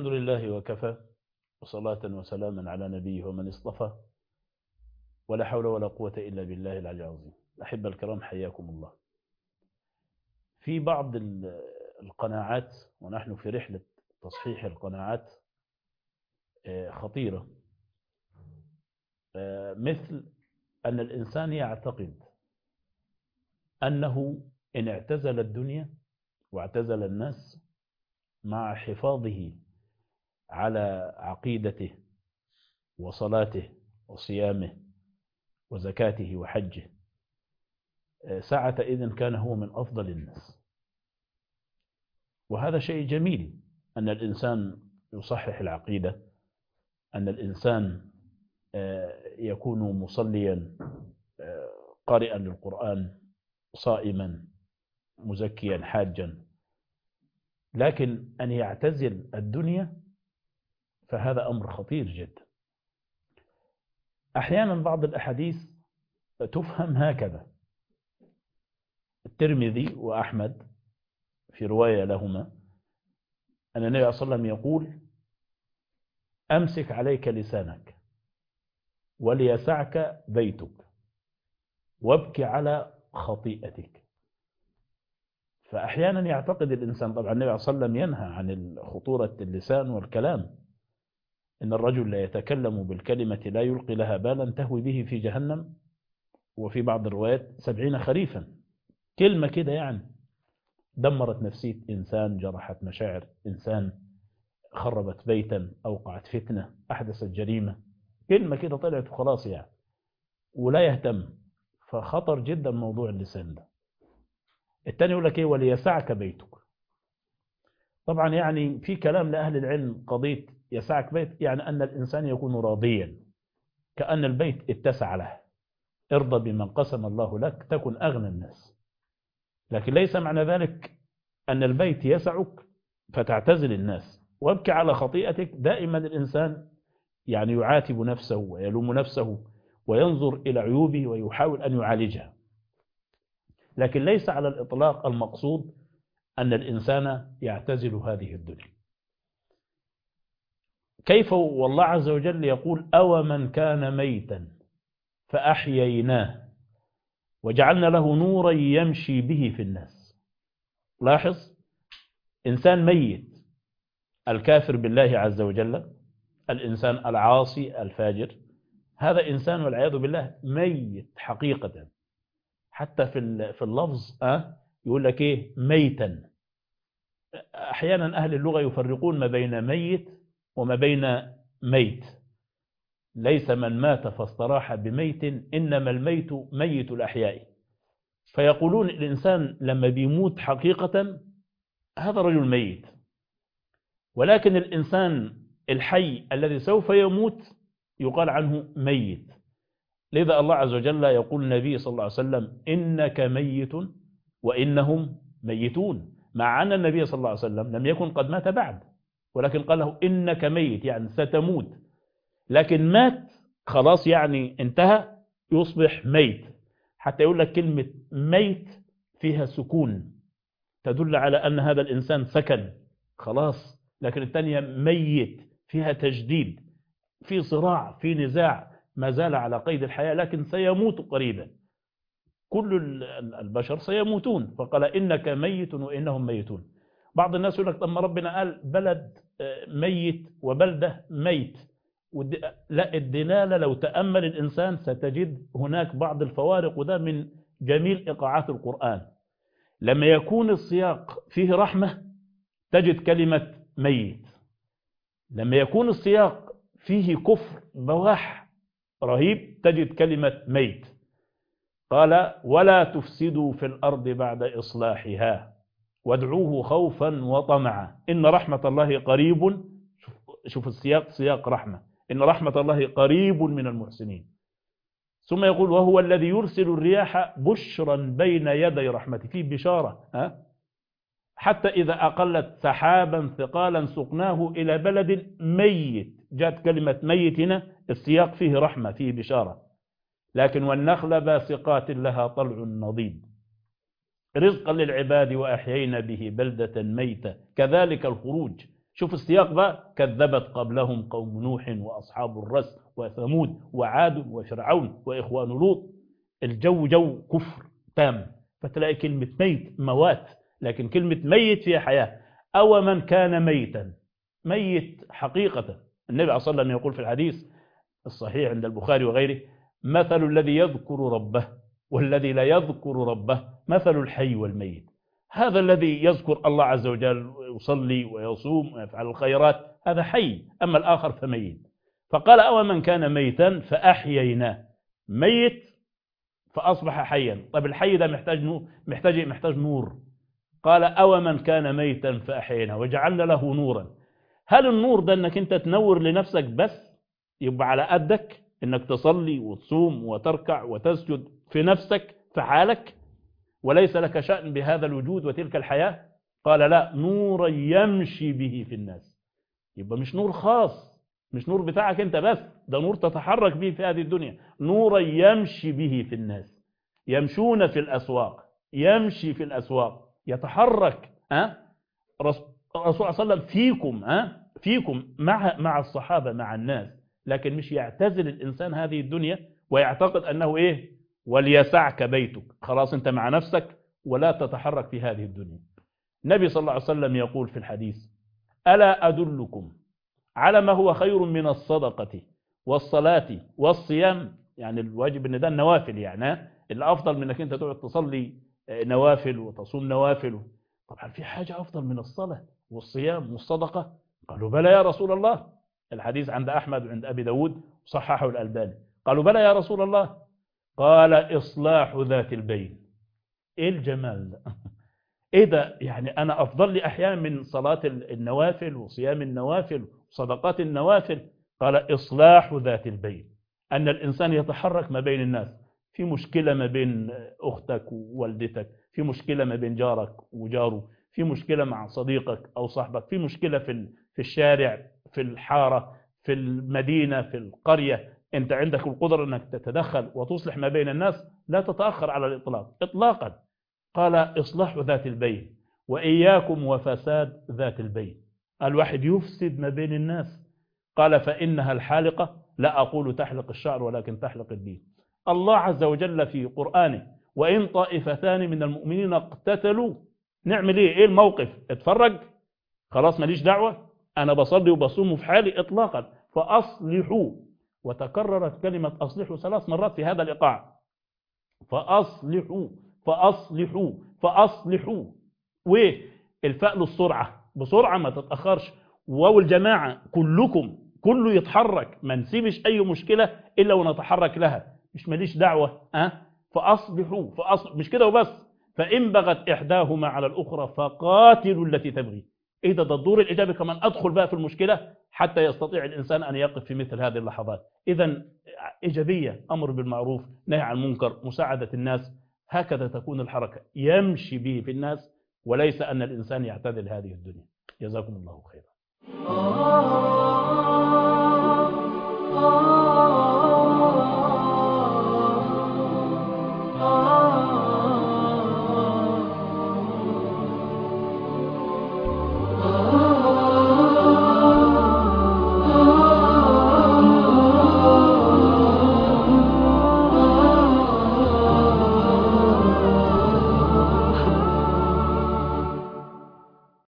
الحمد لله وكفى، وصلاة وسلاما على نبيه ومن اصطفى، ولا حول ولا قوة إلا بالله العلي العظيم. أحب الكرام، حياكم الله. في بعض القناعات، ونحن في رحلة تصحيح القناعات، خطيرة، مثل أن الإنسان يعتقد أنه إن اعتزل الدنيا واعتزل الناس مع حفاظه على عقيدته وصلاته وصيامه وزكاته وحجه، ساعة إذن كان هو من أفضل الناس. وهذا شيء جميل، أن الإنسان يصحح العقيدة، أن الإنسان يكون مصليا قارئا للقرآن، صائما مزكيا حاجا. لكن أن يعتزل الدنيا فهذا أمر خطير جدا. أحيانا بعض الأحاديث تفهم هكذا. الترمذي وأحمد في رواية لهما أن النبي صلى الله عليه وسلم يقول: أمسك عليك لسانك وليسعك بيتك وابكي على خطيئتك. فأحيانا يعتقد الإنسان، طبعا النبي صلى الله عليه وسلم ينهى عن خطورة اللسان والكلام، إن الرجل لا يتكلم بالكلمة لا يلقي لها بالا تهوي به في جهنم، وفي بعض الروايات 70 خريفا. كلمة كده يعني دمرت نفسية إنسان، جرحت مشاعر إنسان، خربت بيتا، أوقعت فتنة، أحدثت جريمة. كلمة كده طلعت وخلاص يعني، ولا يهتم. فخطر جدا موضوع اللسان ده. الثاني يقول لك إيه؟ وليسعك بيتك. طبعا يعني في كلام لأهل العلم قضية يسعك بيت، يعني أن الإنسان يكون راضيا، كأن البيت اتسع له. ارضى بمن قسم الله لك تكن أغنى الناس. لكن ليس معنى ذلك أن البيت يسعك فتعتزل الناس. وابكي على خطيئتك. دائما الإنسان يعني يعاتب نفسه ويلوم نفسه وينظر إلى عيوبه ويحاول أن يعالجها. لكن ليس على الإطلاق المقصود أن الإنسان يعتزل هذه الدنيا. كيف والله عز وجل يقول: أو من كان ميتا فأحييناه وجعلنا له نورا يمشي به في الناس. لاحظ، إنسان ميت، الكافر بالله عز وجل، الإنسان العاصي الفاجر، هذا إنسان والعياذ بالله ميت حقيقة. حتى في اللفظ يقول لك إيه؟ ميتا. أحيانا أهل اللغة يفرقون ما بين ميت وما بين ميت. ليس من مات فاستراح بميت، إنما الميت ميت الأحياء. فيقولون الإنسان لما بيموت حقيقة هذا رجل ميت، ولكن الإنسان الحي الذي سوف يموت يقال عنه ميت. لذا الله عز وجل يقول النبي صلى الله عليه وسلم: إنك ميت وإنهم ميتون. مع أن النبي صلى الله عليه وسلم لم يكن قد مات بعد، ولكن قال له: إنك ميت، يعني ستموت. لكن مات خلاص، يعني انتهى، يصبح ميت. حتى يقول لك كلمة ميت فيها سكون تدل على أن هذا الإنسان سكن خلاص. لكن الثانية ميت فيها تجديد، في صراع، في نزاع، ما زال على قيد الحياة لكن سيموت قريبا. كل البشر سيموتون، فقال: إنك ميت وإنهم ميتون. بعض الناس يقول لك: طب ما ربنا قال بلد ميت وبلدة ميت. لا، الدلالة لو تأمل الإنسان ستجد هناك بعض الفوارق، وده من جميل إيقاعات القرآن. لما يكون السياق فيه رحمة تجد كلمة ميت. لما يكون السياق فيه كفر بواح رهيب تجد كلمة ميت. قال: ولا تفسدوا في الأرض بعد إصلاحها وادعوه خوفا وطمعا إن رحمة الله قريب. شوف السياق، سياق رحمة، إن رحمة الله قريب من المحسنين. ثم يقول: وهو الذي يرسل الرياح بشرا بين يدي رحمته. فيه بشارة، حتى إذا أقلت سحابا ثقالا سقناه إلى بلد ميت. جاءت كلمة ميت هنا، السياق فيه رحمة، فيه بشارة. لكن والنخل باسقات لها طلع نضيد رزقا للعباد وأحيينا به بلدة ميتة كذلك الخروج. شوف السياق بقى، كذبت قبلهم قوم نوح وأصحاب الرس وثمود وعاد وفرعون وإخوان لوط. الجو جو كفر تام، فتلاقي كلمة ميت موات، لكن كلمة ميت فيها حياة. أو من كان ميتا، ميت حقيقة. النبي عليه الصلاة والسلام يقول في الحديث الصحيح عند البخاري وغيره: مثل الذي يذكر ربه والذي لا يذكر ربه مثل الحي والميت. هذا الذي يذكر الله عز وجل ويصلي ويصوم ويفعل الخيرات هذا حي، أما الآخر فميت. فقال: أو من كان ميتا فأحييناه. ميت فأصبح حيا. طيب الحي ده محتاج نور، محتاج نور. قال: أو من كان ميتا فأحييناه وجعلنا له نورا. هل النور ده انك انت تنور لنفسك بس، يبقى على قدك انك تصلي وتصوم وتركع وتسجد في نفسك في حالك، وليس لك شأن بهذا الوجود وتلك الحياة؟ قال: لا، نورا يمشي به في الناس. يبقى مش نور خاص، مش نور بتاعك انت بس، ده نور تتحرك به في هذه الدنيا. نورا يمشي به في الناس، يمشون في الأسواق، يمشي في الأسواق، يتحرك. الرسول صلى الله عليه وسلم فيكم مع الصحابة مع الناس، لكن مش يعتزل الإنسان هذه الدنيا ويعتقد أنه إيه، وليسعك بيتك، خلاص أنت مع نفسك ولا تتحرك في هذه الدنيا. النبي صلى الله عليه وسلم يقول في الحديث: ألا أدلكم على ما هو خير من الصدقة والصلاة والصيام؟ يعني الواجب ان ده النوافل، يعني الافضل من انك انت تقعد تصلي نوافل وتصوم نوافل. طبعا في حاجة افضل من الصلاة والصيام والصدقة؟ قالوا: بلى يا رسول الله. الحديث عند احمد وعند ابي داود صححه الالباني. قالوا: بلى يا رسول الله. قال: اصلاح ذات البين. ايه الجمال ده؟ ايه ده؟ يعني انا افضل لي احيانا من صلاة النوافل وصيام النوافل وصدقات النوافل. قال: اصلاح ذات البين، ان الانسان يتحرك ما بين الناس. في مشكلة ما بين اختك ووالدتك، في مشكلة ما بين جارك وجاره، في مشكلة مع صديقك او صاحبك، في مشكلة في الشارع، في الحارة، في المدينة، في القرية، انت عندك القدرة انك تتدخل وتصلح ما بين الناس، لا تتأخر على الاطلاق اطلاقا. قال: إصلاح ذات البين، وإياكم وفساد ذات البين. الواحد يفسد ما بين الناس. قال: فإنها الحالقة، لا أقول تحلق الشعر ولكن تحلق الدين. الله عز وجل في قرآنه: وإن طائفتان من المؤمنين اقتتلوا. نعمل إيه الموقف؟ اتفرج، خلاص ماليش دعوة، أنا بصلي وبصوم في حالي إطلاقا. فأصلحوا، وتكررت كلمة أصلحوا 3 مرات في هذا الإيقاع. فأصلحوا فأصلحوا فأصلحوا. والفاء للسرعة، بسرعة ما تتأخرش. واو الجماعة، كلكم، كله يتحرك، ما نسيبش أي مشكلة إلا ونتحرك لها، مش ماليش دعوة. فأصلحوا مش كده وبس. فإن بغت إحداهما على الأخرى فقاتلوا التي تبغي. إيه ده الدور الإيجابي كمان، أدخل بقى في المشكلة حتى يستطيع الإنسان أن يقف في مثل هذه اللحظات. إذا إيجابية، أمر بالمعروف، نهي عن المنكر، مساعدة الناس، هكذا تكون الحركة، يمشي به في الناس، وليس أن الإنسان يعتزل هذه الدنيا. جزاكم الله خيرا.